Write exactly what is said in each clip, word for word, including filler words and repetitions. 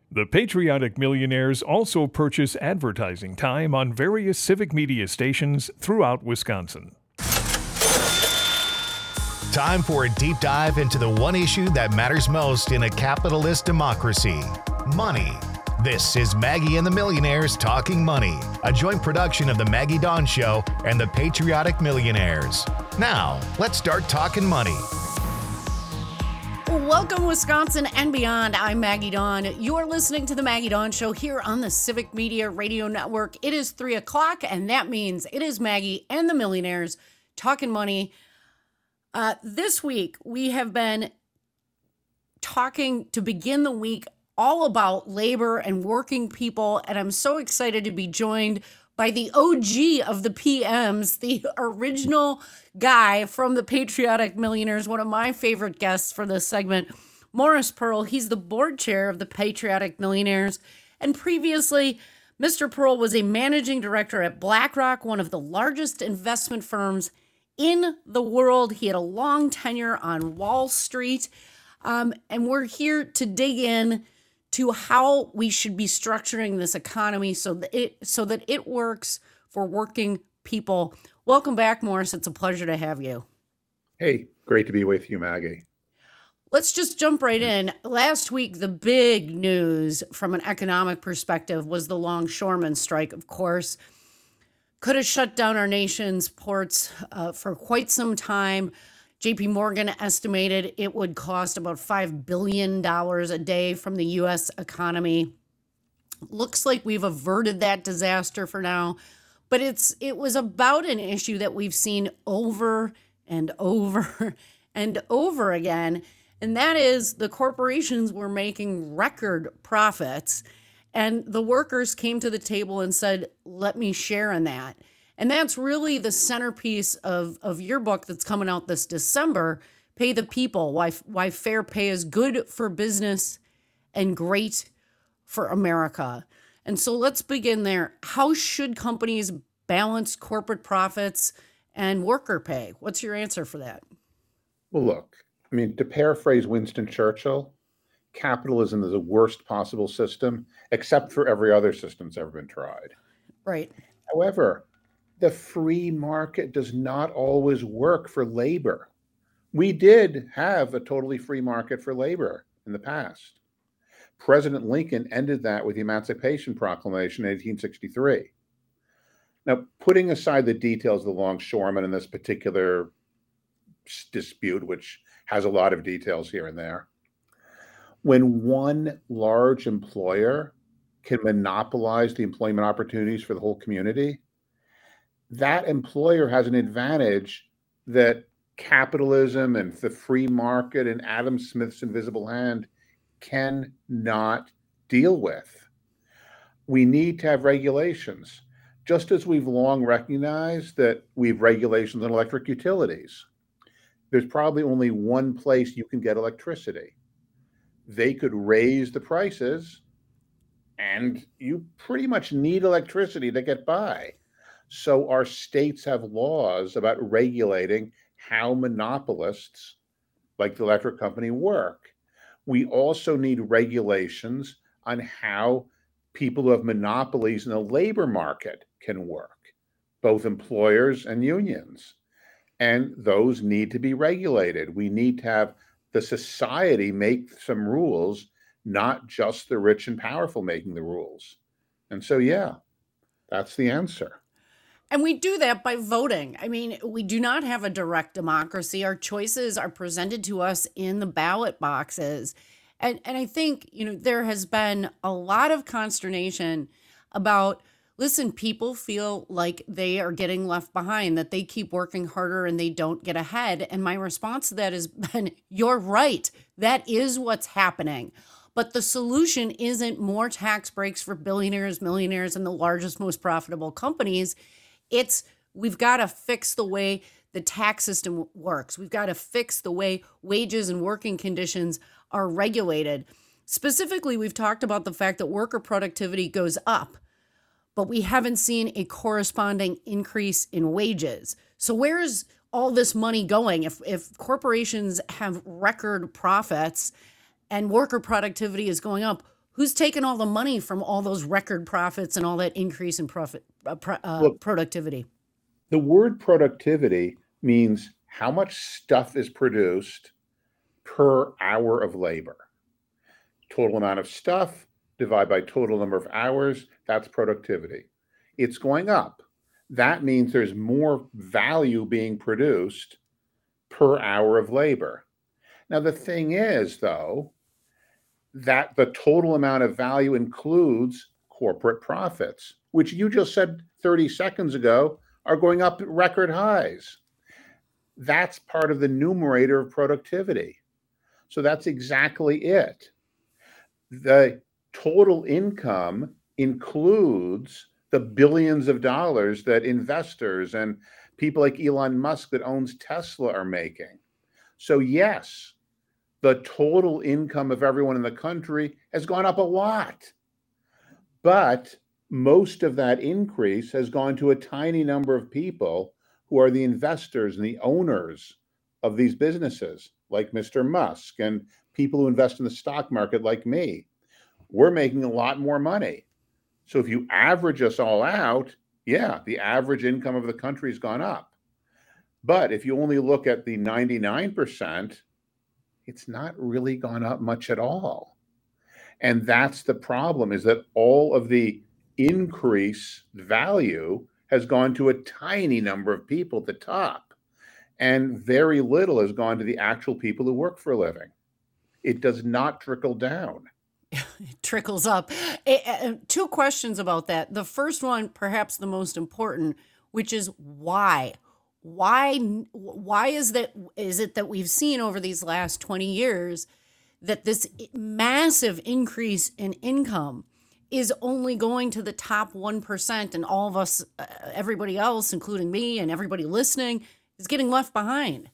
The Patriotic Millionaires also purchase advertising time on various civic media stations throughout Wisconsin. Time for a deep dive into the one issue that matters most in a capitalist democracy: money. This is Maggie and the Millionaires Talking Money, a joint production of The Maggie Dawn Show and the Patriotic Millionaires. Now, let's start talking money. Welcome, Wisconsin and beyond. I'm Maggie Dawn. You are listening to The Maggie Dawn Show here on the Civic Media Radio Network. It is three o'clock, and that means it is Maggie and the Millionaires Talking Money. Uh, this week, we have been talking to begin the week all about labor and working people, and I'm so excited to be joined by the O G of the P Ms, the original guy from the Patriotic Millionaires, one of my favorite guests for this segment, Morris Pearl. He's the board chair of the Patriotic Millionaires, and previously, Mister Pearl was a managing director at BlackRock, one of the largest investment firms in the world. He had a long tenure on Wall Street, um, and we're here to dig in to how we should be structuring this economy so that it so that it works for working people. Welcome back, Morris. It's a pleasure to have you. Hey, great to be with you, Maggie. Let's just jump right in. Last week, the big news from an economic perspective was the longshoreman strike, of course. Could have shut down our nation's ports uh, for quite some time. J P Morgan estimated it would cost about five billion dollars a day from the U S economy. Looks like we've averted that disaster for now, but it's it was about an issue that we've seen over and over and over again, and that is the corporations were making record profits, and the workers came to the table and said, let me share in that. And that's really the centerpiece of, of your book that's coming out this December, Pay the People, Why, Why Fair Pay is Good for Business and Great for America. And so let's begin there. How should companies balance corporate profits and worker pay? What's your answer for that? Well, look, I mean, to paraphrase Winston Churchill, capitalism is the worst possible system, except for every other system that's ever been tried. Right. However, the free market does not always work for labor. We did have a totally free market for labor in the past. President Lincoln ended that with the Emancipation Proclamation in eighteen sixty-three. Now, putting aside the details of the longshoremen in this particular dispute, which has a lot of details here and there, when one large employer can monopolize the employment opportunities for the whole community, that employer has an advantage that capitalism and the free market and Adam Smith's invisible hand cannot deal with. We need to have regulations, just as we've long recognized that we have regulations on electric utilities. There's probably only one place you can get electricity. They could raise the prices, and you pretty much need electricity to get by. So our states have laws about regulating how monopolists like the electric company work. We also need regulations on how people who have monopolies in the labor market can work, both employers and unions. And those need to be regulated. We need to have the society make some rules, not just the rich and powerful making the rules. And so, yeah, that's the answer. And we do that by voting. I mean, we do not have a direct democracy. Our choices are presented to us in the ballot boxes. And and I think, you know, there has been a lot of consternation about, listen, people feel like they are getting left behind, that they keep working harder and they don't get ahead. And my response to that has been, you're right. That is what's happening. But the solution isn't more tax breaks for billionaires, millionaires, and the largest, most profitable companies. It's we've got to fix the way the tax system works. We've got to fix the way wages and working conditions are regulated. Specifically, we've talked about the fact that worker productivity goes up, but we haven't seen a corresponding increase in wages. So where's all this money going? If if corporations have record profits and worker productivity is going up, Who's taking all the money from all those record profits and all that increase in profit uh, pro, uh, Look, productivity? the word productivity means how much stuff is produced per hour of labor. Total amount of stuff divided by total number of hours, that's productivity. It's going up. That means there's more value being produced per hour of labor. Now, the thing is, though, that the total amount of value includes corporate profits, which you just said thirty seconds ago are going up at record highs. That's part of the numerator of productivity. So that's exactly it. The total income includes the billions of dollars that investors and people like Elon Musk that owns Tesla are making. So yes, the total income of everyone in the country has gone up a lot. But most of that increase has gone to a tiny number of people who are the investors and the owners of these businesses, like Mister Musk and people who invest in the stock market like me. We're making a lot more money. So if you average us all out, yeah, the average income of the country has gone up. But if you only look at the ninety-nine percent, it's not really gone up much at all. And that's the problem, is that all of the increase value has gone to a tiny number of people at the top, and very little has gone to the actual people who work for a living. It does not trickle down. It trickles up. Eh, eh, Two questions about that. The first one, perhaps the most important, which is why? Why why is that is it that we've seen over these last twenty years that this massive increase in income is only going to the top one percent, and all of us, uh, everybody else, including me and everybody listening, is getting left behind?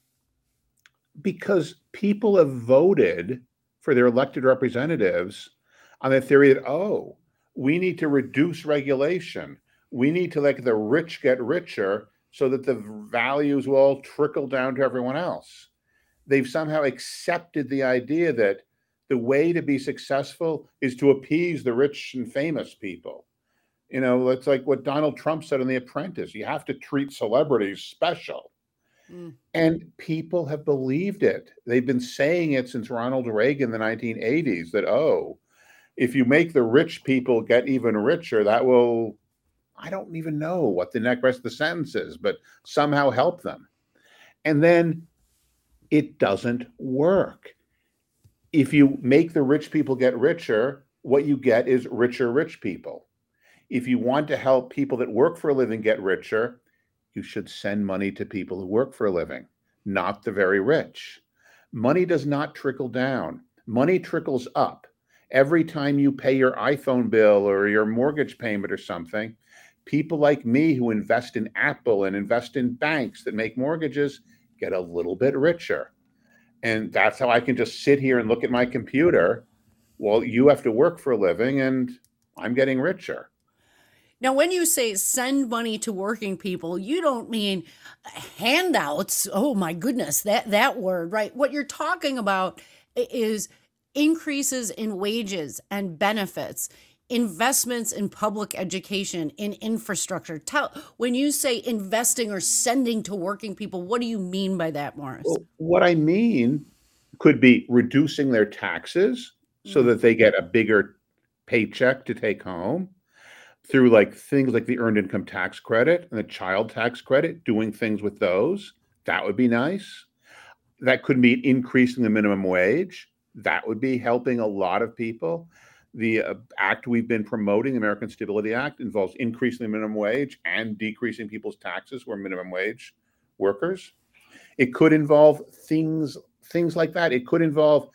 Because people have voted for their elected representatives on the theory that, oh, we need to reduce regulation. We need to let the rich get richer so that the values will all trickle down to everyone else. They've somehow accepted the idea that the way to be successful is to appease the rich and famous people. You know, it's like what Donald Trump said in The Apprentice. You have to treat celebrities special. Mm. And people have believed it. They've been saying it since Ronald Reagan in the nineteen eighties that, oh, if you make the rich people get even richer, that will, I don't even know what the next rest of the sentence is, but somehow help them. And then it doesn't work. If you make the rich people get richer, what you get is richer rich people. If you want to help people that work for a living get richer, you should send money to people who work for a living, not the very rich. Money does not trickle down. Money trickles up. Every time you pay your iPhone bill or your mortgage payment or something, people like me who invest in Apple and invest in banks that make mortgages get a little bit richer. And that's how I can just sit here and look at my computer while you have to work for a living and I'm getting richer. Now, when you say send money to working people, you don't mean handouts. Oh my goodness, that that word, right? What you're talking about is increases in wages and benefits, investments in public education, in infrastructure. Tell, when you say investing or sending to working people, what do you mean by that, Morris? Well, what I mean could be reducing their taxes so Mm. that they get a bigger paycheck to take home through like things like the earned income tax credit and the child tax credit, doing things with those. That would be nice. That could mean increasing the minimum wage. That would be helping a lot of people. The uh, act we've been promoting, the American Stability Act, involves increasing the minimum wage and decreasing people's taxes who are minimum wage workers. It could involve things things like that. It could involve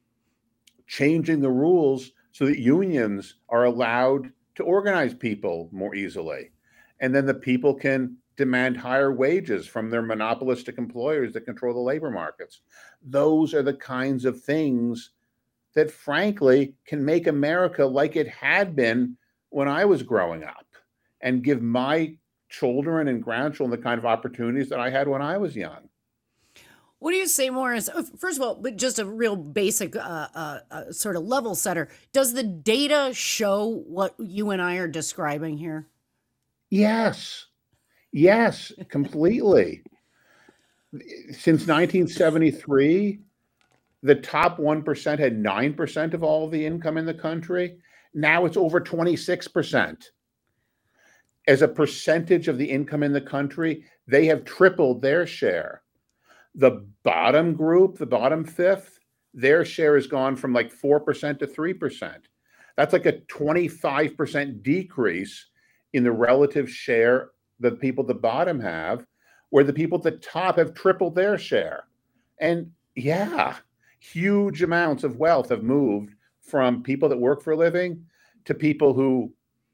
changing the rules so that unions are allowed to organize people more easily. And then the people can demand higher wages from their monopolistic employers that control the labor markets. Those are the kinds of things that, frankly, can make America like it had been when I was growing up and give my children and grandchildren the kind of opportunities that I had when I was young. What do you say, Morris? Uh, First of all, but just a real basic uh, uh, uh, sort of level setter. Does the data show what you and I are describing here? Yes. Yes, completely. Since nineteen seventy-three, the top one percent had nine percent of all the income in the country. Now it's over twenty-six percent. As a percentage of the income in the country, they have tripled their share. The bottom group, the bottom fifth, their share has gone from like four percent to three percent. That's like a twenty-five percent decrease in the relative share that people at the bottom have, where the people at the top have tripled their share. And yeah, huge amounts of wealth have moved from people that work for a living to people who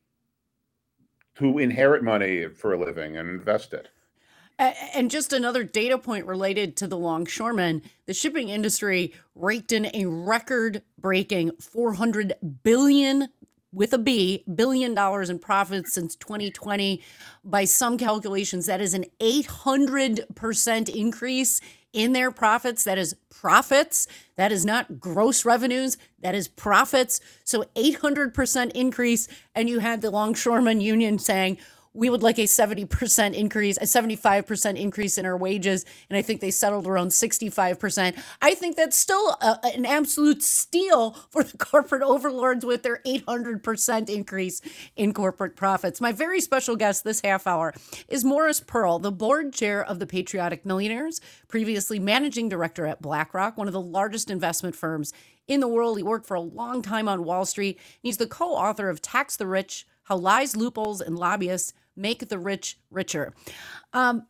who inherit money for a living and invest it. A- And just another data point related to the longshoremen, the shipping industry raked in a record-breaking four hundred billion with a B, billion dollars in profits since twenty twenty. By some calculations, that is an eight hundred percent increase in their profits. That is profits. That is not gross revenues. That is profits. So eight hundred percent increase. And you had the longshoremen union saying, we would like a seventy percent increase, a seventy-five percent increase in our wages. And I think they settled around sixty-five percent. I think that's still a, an absolute steal for the corporate overlords with their eight hundred percent increase in corporate profits. My very special guest this half hour is Morris Pearl, the board chair of the Patriotic Millionaires, previously managing director at BlackRock, one of the largest investment firms in the world. He worked for a long time on Wall Street. He's the co-author of Tax the Rich, How Lies, Loopholes, and Lobbyists Make the Rich Richer. Um,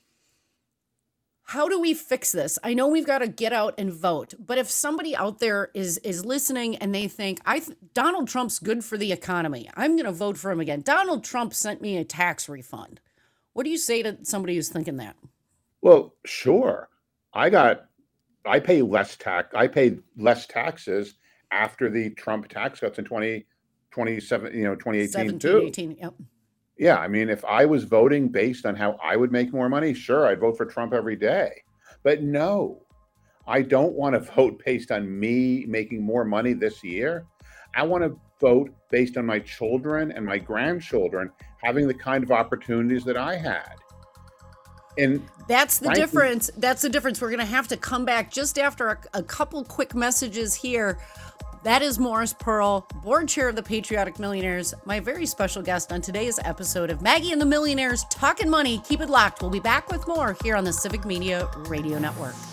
how do we fix this? I know we've got to get out and vote, but if somebody out there is is listening and they think, I th- Donald Trump's good for the economy, I'm going to vote for him again. Donald Trump sent me a tax refund. What do you say to somebody who's thinking that? Well, sure. I got, I pay less tax. I paid less taxes after the Trump tax cuts in twenty twenty-seven, you know, twenty eighteen seventeen, too. eighteen, yep. Yeah, I mean, if I was voting based on how I would make more money, sure, I'd vote for Trump every day. But no, I don't want to vote based on me making more money this year. I want to vote based on my children and my grandchildren having the kind of opportunities that I had. And That's the frankly- difference. That's the difference. We're going to have to come back just after a, a couple quick messages here. That is Morris Pearl, board chair of the Patriotic Millionaires, my very special guest on today's episode of Maggie and the Millionaires Talking Money. Keep it locked. We'll be back with more here on the Civic Media Radio Network.